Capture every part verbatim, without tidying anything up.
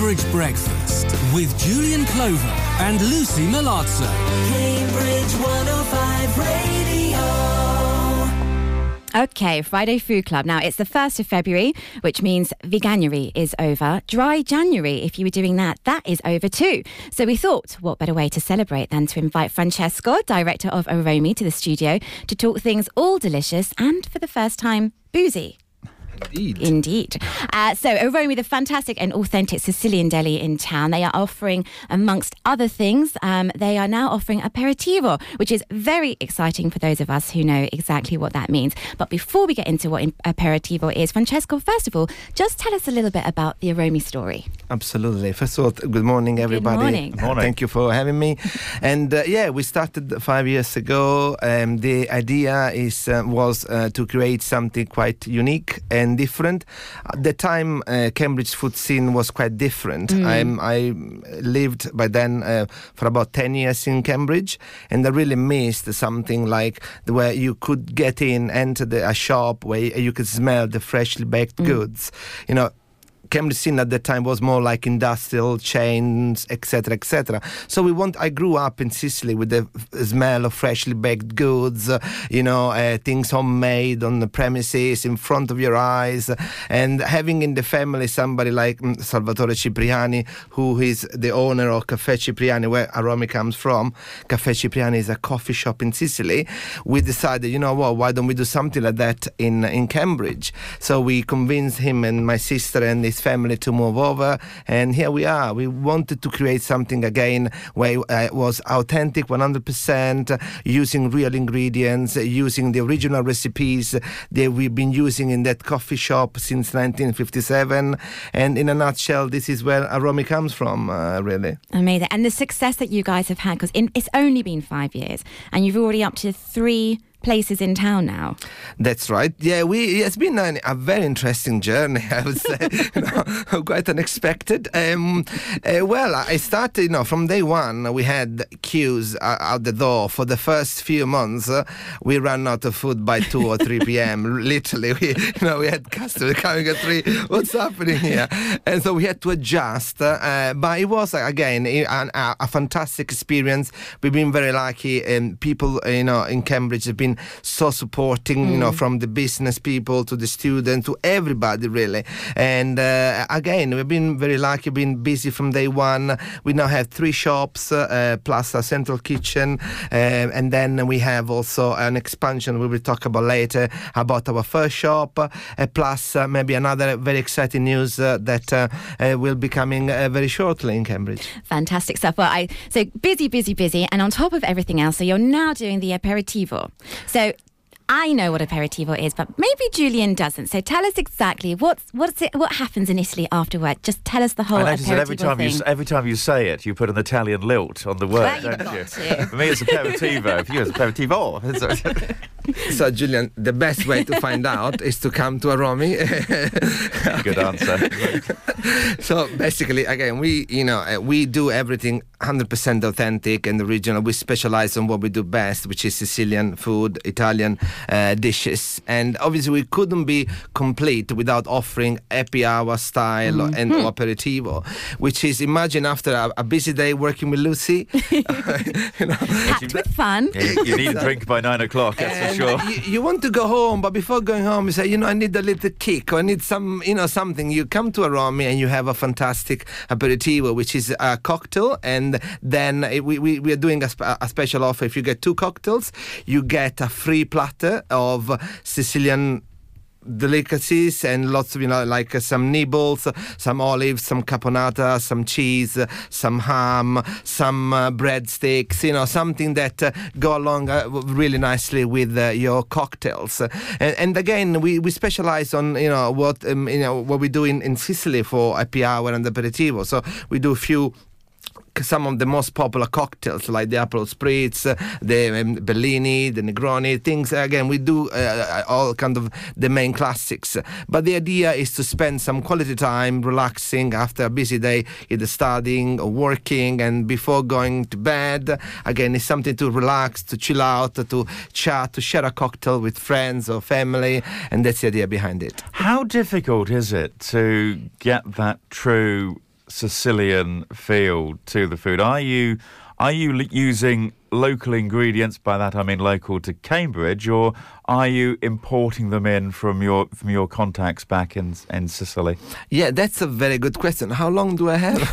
Cambridge Breakfast with Julian Clover and Lucy Malazzo. Cambridge one oh five Radio. Okay, Friday Food Club. Now, it's the first of February, which means Veganuary is over. Dry January, if you were doing that, that is over too. So we thought, what better way to celebrate than to invite Francesco, director of Aromi, to the studio to talk things all delicious and, for the first time, boozy. Indeed. Indeed. Uh, so, Aromi, the fantastic and authentic Sicilian deli in town, they are offering, amongst other things, um, they are now offering aperitivo, which is very exciting for those of us who know exactly what that means. But before we get into what aperitivo is, Francesco, first of all, just tell us a little bit about the Aromi story. Absolutely. First of all, good morning, everybody. Good morning. Good morning. Thank you for having me. And uh, yeah, we started five years ago. Um, the idea is uh, was uh, to create something quite unique and different. At the time, uh, Cambridge food scene was quite different. Mm. I'm, I lived by then uh, for about ten years in Cambridge, and I really missed something like the where you could get in, enter the, a shop where you could smell the freshly baked Mm. goods. You know, Cambridge scene at that time was more like industrial chains, et cetera, et cetera. So we want. I grew up in Sicily with the f- smell of freshly baked goods, uh, you know, uh, things homemade on the premises in front of your eyes, and having in the family somebody like mm, Salvatore Cipriani, who is the owner of Caffè Cipriani, where Aromi comes from. Caffè Cipriani is a coffee shop in Sicily. We decided, you know what, why don't we do something like that in in Cambridge? So we convinced him and my sister and his family to move over, and here we are. We wanted to create something again where it was authentic one hundred percent, using real ingredients, using the original recipes that we've been using in that coffee shop since nineteen fifty-seven. And in a nutshell, this is where Aromi comes from, uh, really. Amazing. And the success that you guys have had, because it's only been five years and you've already up to three places in town now. That's right. Yeah, we it's been an, a very interesting journey, I would say. You know, quite unexpected. Um, uh, well, I started, you know, from day one, we had queues uh, out the door. For the first few months, uh, we ran out of food by two or three p.m. Literally, we, you know, we had customers coming at three. What's happening here? And so we had to adjust. Uh, but it was, again, a, a, a fantastic experience. We've been very lucky, and people, you know, in Cambridge have been so supporting, mm. you know, from the business people to the students to everybody, really. And uh, again, we've been very lucky, been busy from day one. We now have three shops uh, plus a central kitchen, uh, and then we have also an expansion we will talk about later about our first shop, uh, plus uh, maybe another very exciting news uh, that uh, uh, will be coming uh, very shortly in Cambridge. Fantastic stuff. Well, I so busy, busy, busy, and on top of everything else, so you're now doing the aperitivo. So I know what aperitivo is, but maybe Julian doesn't. So tell us exactly what's what's it, what happens in Italy afterward. Just tell us the whole I notice aperitivo that every time thing. you every time you say it, you put an Italian lilt on the word, Well, don't you? you've got to. For me, it's aperitivo. For you, it's aperitivo. So, Julian, the best way to find out is to come to Aromi. Good answer. So, basically, again, we, you know, uh, we do everything one hundred percent authentic and original. We specialize on what we do best, which is Sicilian food, Italian uh, dishes. And obviously, we couldn't be complete without offering happy hour style mm-hmm. and aperitivo, which is, imagine after a, a busy day working with Lucy, you know, Packed with fun. Yeah, you, you need a drink by nine o'clock, that's and for sure. You, you want to go home, but before going home, you say, you know, I need a little kick, or I need some, you know, something. You come to Aromi and you have a fantastic aperitivo, which is a cocktail, and then we, we, we are doing a, sp- a special offer. If you get two cocktails, you get a free platter of Sicilian delicacies and lots of, you know, like uh, some nibbles, some olives, some caponata, some cheese, uh, some ham, some uh, breadsticks, you know, something that uh, go along uh, really nicely with uh, your cocktails. Uh, and, and again, we, we specialize on, you know, what um, you know what we do in, in Sicily for happy hour and aperitivo. So we do a few some of the most popular cocktails like the Aperol Spritz, uh, the um, Bellini, the Negroni, things. Again, we do uh, all kind of the main classics. But the idea is to spend some quality time relaxing after a busy day, either studying or working, and before going to bed. Again, it's something to relax, to chill out, to chat, to share a cocktail with friends or family, and that's the idea behind it. How difficult is it to get that true Sicilian feel to the food. Are you are you l- using local ingredients? By that I mean local to Cambridge, or are you importing them in from your from your contacts back in in Sicily? Yeah, that's a very good question. How long do I have?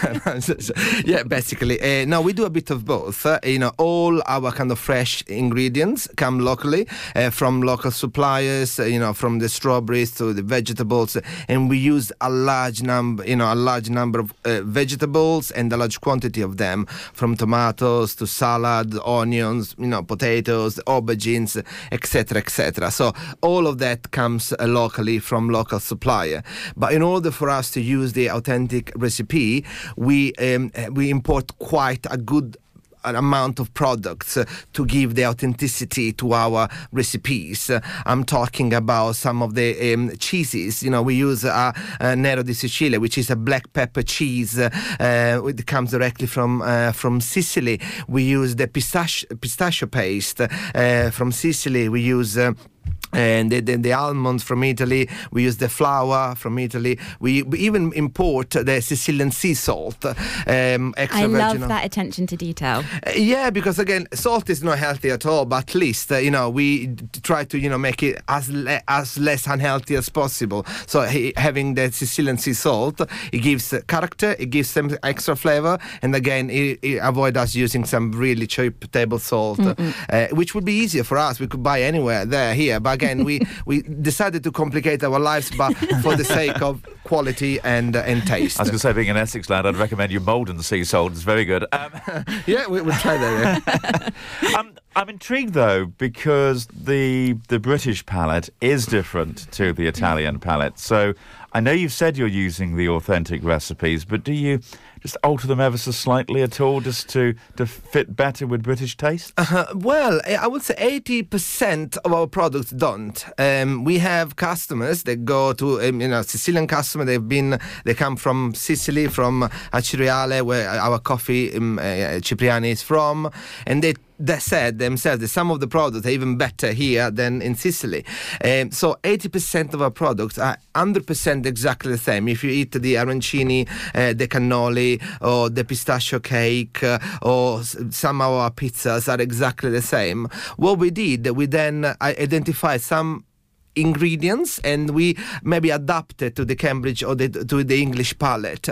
yeah, basically, uh, no, we do a bit of both. Uh, you know, all our kind of fresh ingredients come locally uh, from local suppliers. Uh, you know, from the strawberries to the vegetables, and we use a large number, you know, a large number of uh, vegetables and a large quantity of them, from tomatoes to salad, onions, you know, potatoes, aubergines, et cetera, et cetera. So all of that comes uh, locally from local supplier. But in order for us to use the authentic recipe, we um, we import quite a good an amount of products uh, to give the authenticity to our recipes. Uh, I'm talking about some of the um, cheeses. You know, we use uh, uh, Nero di Sicilia, which is a black pepper cheese. Uh, uh, it comes directly from uh, from Sicily. We use the pistachio, pistachio paste uh, from Sicily. We use Uh, and the, the, the almonds from Italy. We use the flour from Italy. We, we even import the Sicilian sea salt. Um, extra I love virgin. that attention to detail. Uh, yeah, because again, salt is not healthy at all, but at least, uh, you know, we d- try to, you know, make it as le- as less unhealthy as possible. So he, having the Sicilian sea salt, it gives uh, character, it gives some extra flavor, and again, it, it avoid us using some really cheap table salt, uh, which would be easier for us. We could buy anywhere, there, here, but again, we, we decided to complicate our lives, but for the sake of quality and uh, and taste. I was going to say, being in Essex land, I'd recommend you Malden sea salt. It's very good. Um, yeah, we, we'll try that. Yeah. um, I'm intrigued, though, because the the British palate is different to the Italian palate. So I know you've said you're using the authentic recipes, but do you just alter them ever so slightly at all, just to, to fit better with British taste? Uh, well, I would say eighty percent of our products don't. Um, we have customers that go to, um, you know, Sicilian customer. They've been, they come from Sicily, from Aciriale, where our coffee um, uh, Cipriani is from, and they They said themselves that some of the products are even better here than in Sicily. Um, so eighty percent of our products are one hundred percent exactly the same. If you eat the arancini, uh, the cannoli, or the pistachio cake, uh, or s- some of our pizzas are exactly the same. What we did, we then uh, identified some ingredients, and we maybe adapt it to the Cambridge or the, to the English palate.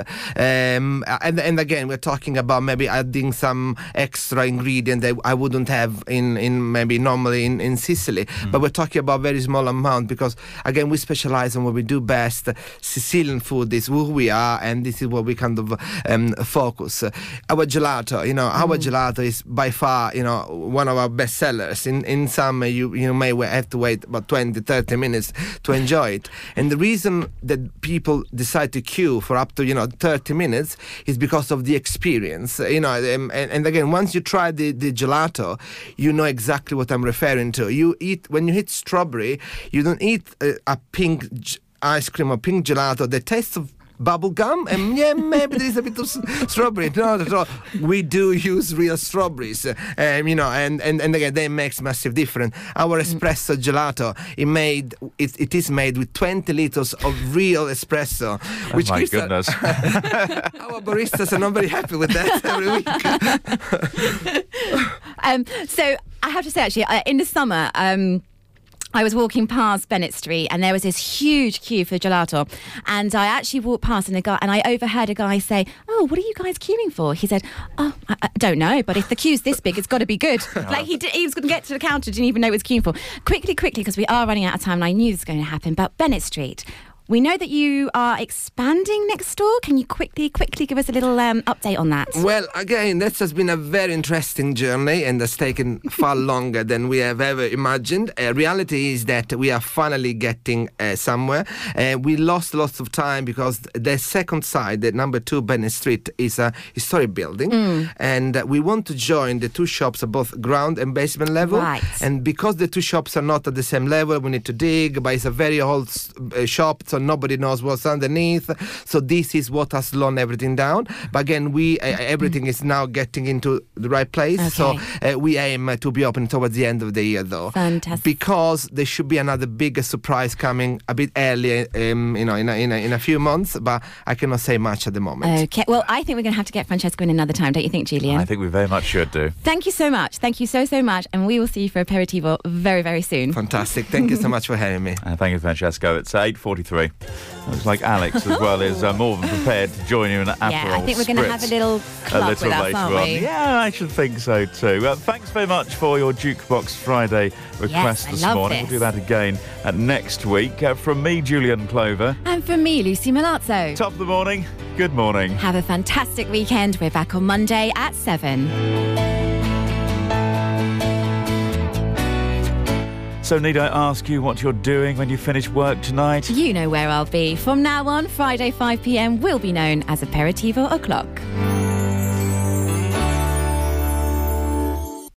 Um, and, and again, we're talking about maybe adding some extra ingredient that I wouldn't have in, in maybe normally in, in Sicily. Mm. But we're talking about very small amount because, again, we specialize on what we do best. Sicilian food is who we are, and this is what we kind of um, focus. Our gelato, you know, mm. our gelato is by far, you know, one of our best sellers. In, in summer, you, you may have to wait about twenty, thirty minutes to enjoy it, and the reason that people decide to queue for up to, you know, thirty minutes is because of the experience, you know. And, and again, once you try the, the gelato, you know exactly what I'm referring to. You eat, when you eat strawberry, you don't eat a, a pink j- ice cream or pink gelato that tastes of bubble gum, and yeah, maybe there is a bit of s- strawberry. Not at all. We do use real strawberries, uh, um, you know, and, and, and again, that makes massive difference. Our espresso gelato, it made it, it is made with twenty liters of real espresso, which oh my gives goodness. A, our baristas are not very happy with that every week. um, so I have to say, actually, uh, in the summer, um, I was walking past Bennett Street and there was this huge queue for gelato, and I actually walked past and a guy and I overheard a guy say, "Oh, what are you guys queuing for?" He said, "Oh, I, I don't know, but if the queue's this big, it's got to be good." Like he, did, he was going to get to the counter, didn't even know what he was queuing for. Quickly, quickly, because we are running out of time and I knew this was going to happen. But Bennett Street, we know that you are expanding next door. Can you quickly, quickly give us a little um, update on that? Well, again, this has been a very interesting journey and has taken far longer than we have ever imagined. Uh, reality is that we are finally getting uh, somewhere. Uh, we lost lots of time because the second side, the number two Bennett Street, is a historic building. Mm. And uh, we want to join the two shops at both ground and basement level. Right. And because the two shops are not at the same level, we need to dig, but it's a very old uh, shop, so nobody knows what's underneath. So this is what has slowed everything down. But again, we uh, everything is now getting into the right place. Okay. So uh, we aim uh, to be open towards the end of the year, though. Fantastic. Because there should be another bigger surprise coming a bit earlier, um, you know, in a, in, a, in a few months. But I cannot say much at the moment. Okay. Well, I think we're going to have to get Francesco in another time, don't you think, Julian? I think we very much should do. Thank you so much. Thank you so, so much. And we will see you for Aperitivo very, very soon. Fantastic. Thank you so much for having me. Uh, thank you, Francesco. It's eight forty-three. Looks like Alex as well is uh, more than prepared to join you in an Aperol Yeah, I think we're going to have a Spritz little a club little with us, later aren't on. we? Yeah, I should think so too. Well, thanks very much for your Jukebox Friday request Yes, I this love morning. this. We'll do that again uh, next week. Uh, from me, Julian Clover. And from me, Lucy Milazzo. Top of the morning. Good morning. Have a fantastic weekend. We're back on Monday at seven. So need I ask you what you're doing when you finish work tonight? You know where I'll be. From now on, Friday five p.m. will be known as Aperitivo O'Clock.